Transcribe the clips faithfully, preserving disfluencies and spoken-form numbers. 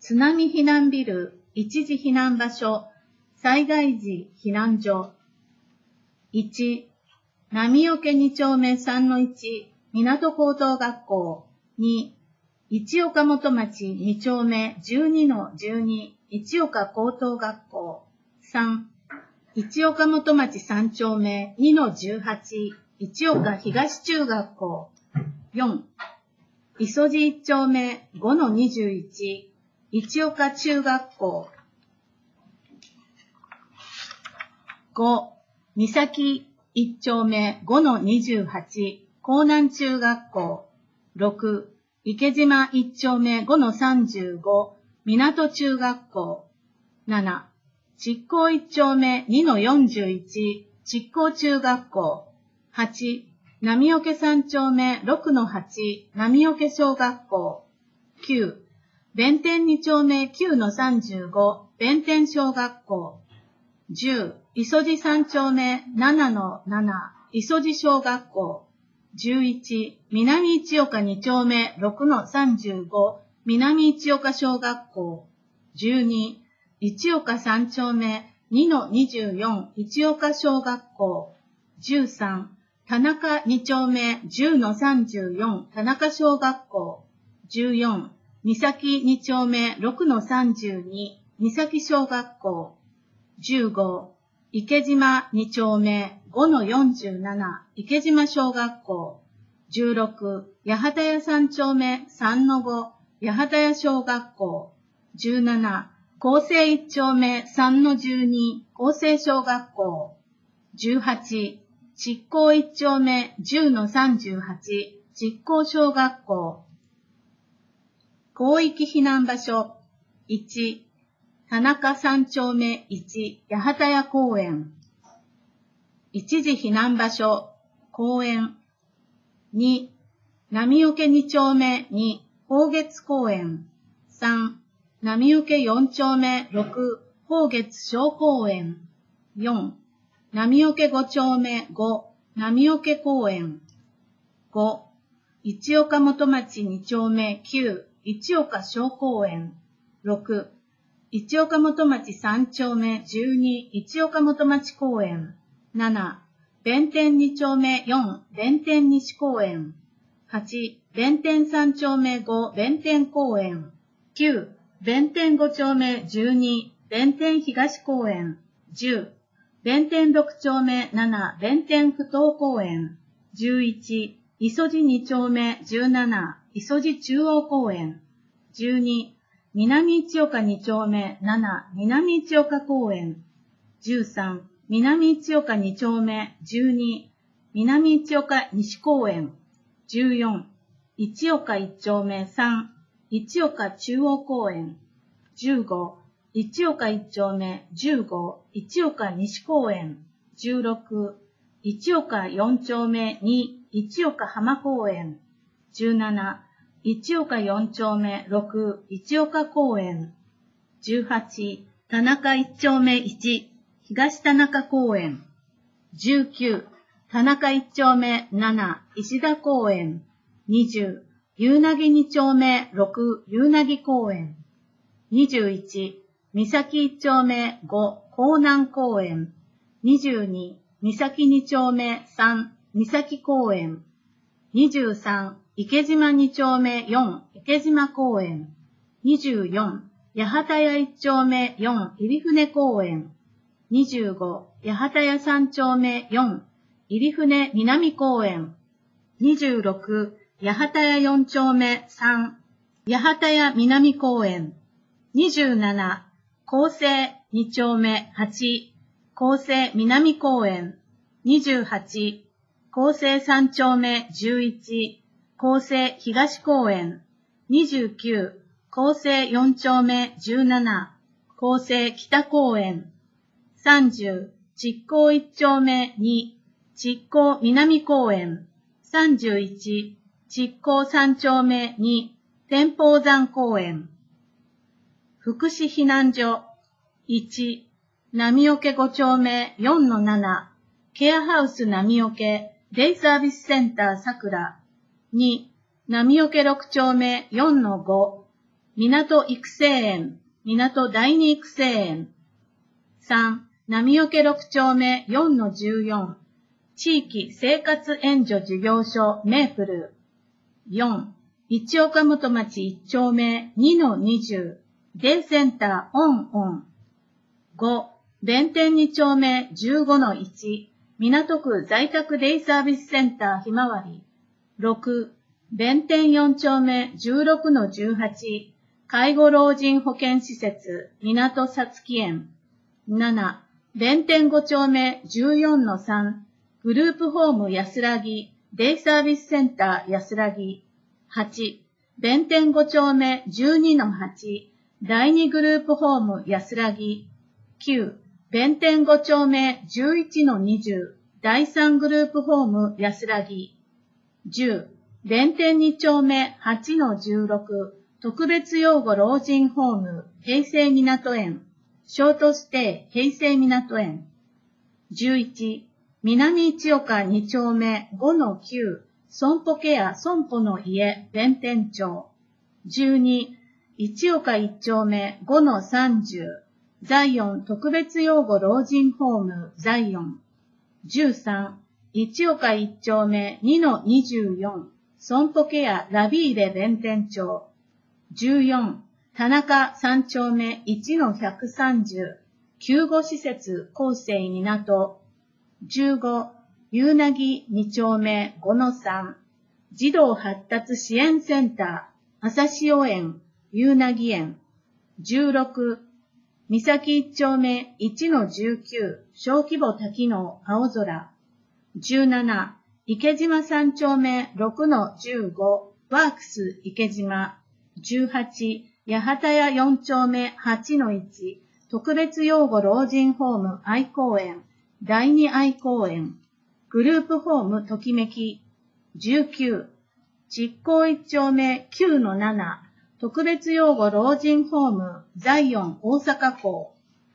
津波避難ビル、一時避難場所、災害時避難所。いち、波除に丁目さんのいち、港高等学校。に、一岡本町に丁目じゅうにのじゅうに、一岡高等学校。さん、一岡本町さん丁目にのじゅうはち、一岡東中学校。よん、磯路いち丁目ごのにじゅういち、一岡中学校。ご、三崎いち丁目ごのにじゅうはち、江南中学校。ろく、池島いち丁目ごのさんじゅうご、港中学校。なな、築港いち丁目にのよんじゅういち、築港中学校。はち、波除さん丁目ろくのはち、波除小学校。きゅう、弁天に丁目きゅうのさんじゅうご、弁天小学校。じゅう、磯路さん丁目ななのなな、磯路小学校。じゅういち、南一岡に丁目ろくのさんじゅうご、南一岡小学校。じゅうに、一岡さん丁目にのにじゅうよん、一岡小学校。じゅうさん、田中に丁目じゅうのさんじゅうよん、田中小学校。じゅうよん、三崎に丁目ろくのさんじゅうに、三崎小学校。じゅうご、池島に丁目ごのよんじゅうなな、池島小学校。じゅうろく、八幡屋さん丁目さんのご、八幡屋小学校。じゅうなな、厚生いち丁目さんのじゅうに、厚生小学校。じゅうはち、築港いち丁目じゅうのさんじゅうはち、築港小学校。広域避難場所。いち、田中さん丁目いち、八幡屋公園。一時避難場所、公園。に、波除に丁目に、宝月公園。さん、波除よん丁目ろく、宝月小公園。よん、波除ご丁目ご、波除公園。ご、一岡本町に丁目きゅう、一岡小公園。ろく、一岡本町さん丁目じゅうに、一岡本町公園。なな、弁天に丁目よん、弁天西公園。はち、弁天さん丁目ご、弁天公園。きゅう、弁天ご丁目じゅうに、弁天東公園。じゅう、弁天ろく丁目なな、弁天不東公園。じゅういち、磯路に丁目じゅうなな、磯路中央公園。じゅうに、南一岡に丁目なな、南一岡公園。じゅうさん、南一岡に丁目じゅうに、南一岡西公園。じゅうよん、一岡いち丁目さん、一岡中央公園。じゅうご、一岡いち丁目じゅうご、一岡西公園。じゅうろく、一岡よん丁目に、一岡浜公園。じゅうなな、一岡よん丁目ろく、一岡公園。じゅうはち、田中いち丁目いち、東田中公園。じゅうきゅう、田中いち丁目なな、石田公園。にじゅう、夕凪に丁目ろく、夕凪公園。にじゅういち、三崎いち丁目ご、江南公園。にじゅうに、三崎に丁目さん、三崎公園。にじゅうさん、池島に丁目よん、池島公園。にじゅうよん、八幡屋いち丁目よん、入船公園。にじゅうご、八幡屋さん丁目よん、入船南公園。にじゅうろく、八幡屋よん丁目さん、八幡屋南公園。にじゅうなな、厚生に丁目はち、厚生南公園。にじゅうはち、厚生さん丁目じゅういち、厚生東公園。にじゅうきゅう、厚生よん丁目じゅうなな、厚生北公園。さんじゅう、築港いち丁目に、築港南公園。さんじゅういち、築港さん丁目に、天保山公園。福祉避難所。いち、波除ご丁目よんのなな、ケアハウス波除デイサービスセンターさくら。に、波除ろく丁目よんのご、 港育成園、港第二育成園。さん、波除ろく丁目 よんのじゅうよん、地域生活援助事業所メープル。よん、一岡本町いち丁目 にのにじゅう、デイセンターオンオン。ご、弁天に丁目 じゅうごのいち、港区在宅デイサービスセンターひまわり。ろく、弁天よん丁目 じゅうろくのじゅうはち、介護老人保健施設港さつき園。なな、弁天ご丁目 じゅうよんのさん、グループホーム安らぎデイサービスセンター安らぎ。はち、弁天ご丁目 じゅうにのはち、だいにグループホーム安らぎ。きゅう、弁天ご丁目 じゅういちのにじゅう、だいさんグループホーム安らぎ。じゅう、弁天に丁目 はちのじゅうろく、特別養護老人ホーム平成港園、ショートステイ平成港園。じゅういち、南一岡に丁目 ごのきゅう、損保ケア損保の家弁天町。じゅうに、一岡いち丁目 ごのさんじゅう、ザイオン特別養護老人ホームザイオン。じゅうさん、一岡いち丁目 にのにじゅうよん、損保ケアラビーレ弁天町。じゅうよん、田中さん丁目 いちのひゃくさんじゅう、救護施設厚生港。じゅうご、夕凪に丁目 ごのさん、児童発達支援センター朝潮園夕凪園。じゅうろく、三崎いち丁目 いちのじゅうきゅう、小規模多機能青空。じゅうなな、池島さん丁目 ろくのじゅうご、ワークス池島。じゅうはち、八幡屋よん丁目 はちのいち、特別養護老人ホーム愛公園、だいに愛公園、グループホームときめき。じゅうきゅう、実行いち丁目 きゅうのなな、特別養護老人ホームザイオン大阪港。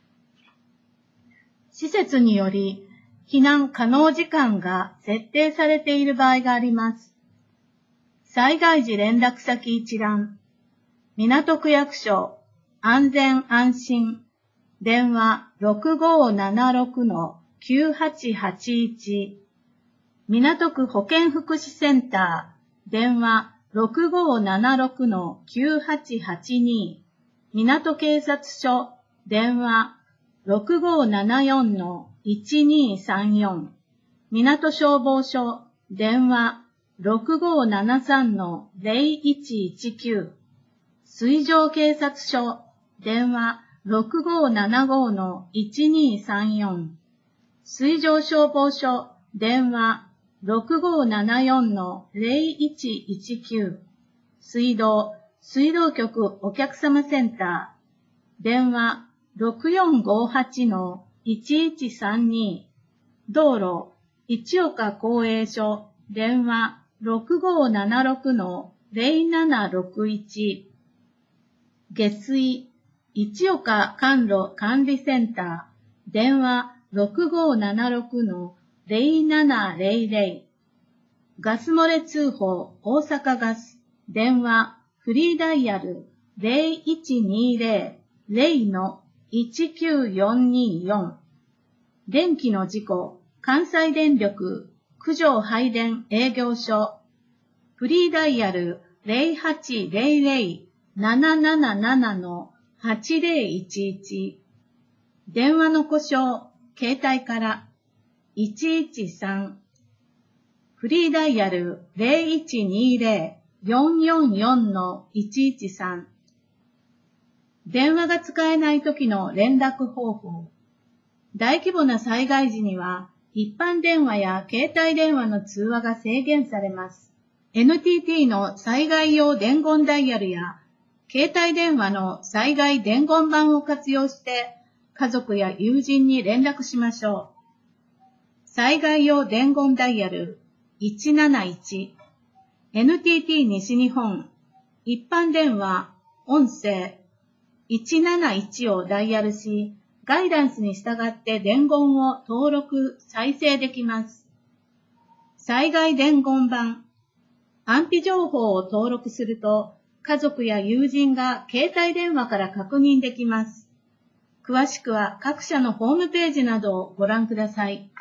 施設により避難可能時間が設定されている場合があります。災害時連絡先一覧。港区役所安全安心電話 ろくごーななろくのきゅうはちはちいち、港区保健福祉センター電話 ろくごーななろくのきゅうはちはちに、港警察署電話 ろくごーななよんのいちにさんよん、港消防署電話 ろくごーななさんのぜろいちいちきゅう、水上警察署電話 ろくごーななごのいちにさんよん、水上消防署電話 ろくごーななよんのぜろいちいちきゅう、水道水道局お客様センター電話 ろくよんごはちのいちいちさんに、道路一岡公営所電話 ろくごーななろくのぜろななろくいち、下水一岡管路管理センター電話 ろくごーななろくのぜろななぜろぜろ、ガス漏れ通報大阪ガス電話フリーダイヤルぜろいちにぜろ ぜろのいちきゅうよんによん、電気の事故関西電力九条配電営業所フリーダイヤルぜろはちぜろぜろ なななななのはちぜろいちいち、電話の故障携帯からいちいちさん、フリーダイヤルぜろいちにぜろ よんよんよんのいちいちさん、電話が使えない時の連絡方法。大規模な災害時には一般電話や携帯電話の通話が制限されます。エヌティーティー の災害用伝言ダイヤルや携帯電話の災害伝言板を活用して家族や友人に連絡しましょう。災害用伝言ダイヤルいちなないち、エヌティーティー 西日本、一般電話、音声いちなないちをダイヤルし、ガイダンスに従って伝言を登録、再生できます。災害伝言板、安否情報を登録すると、 家族や友人が携帯電話から確認できます。詳しくは各社のホームページなどをご覧ください。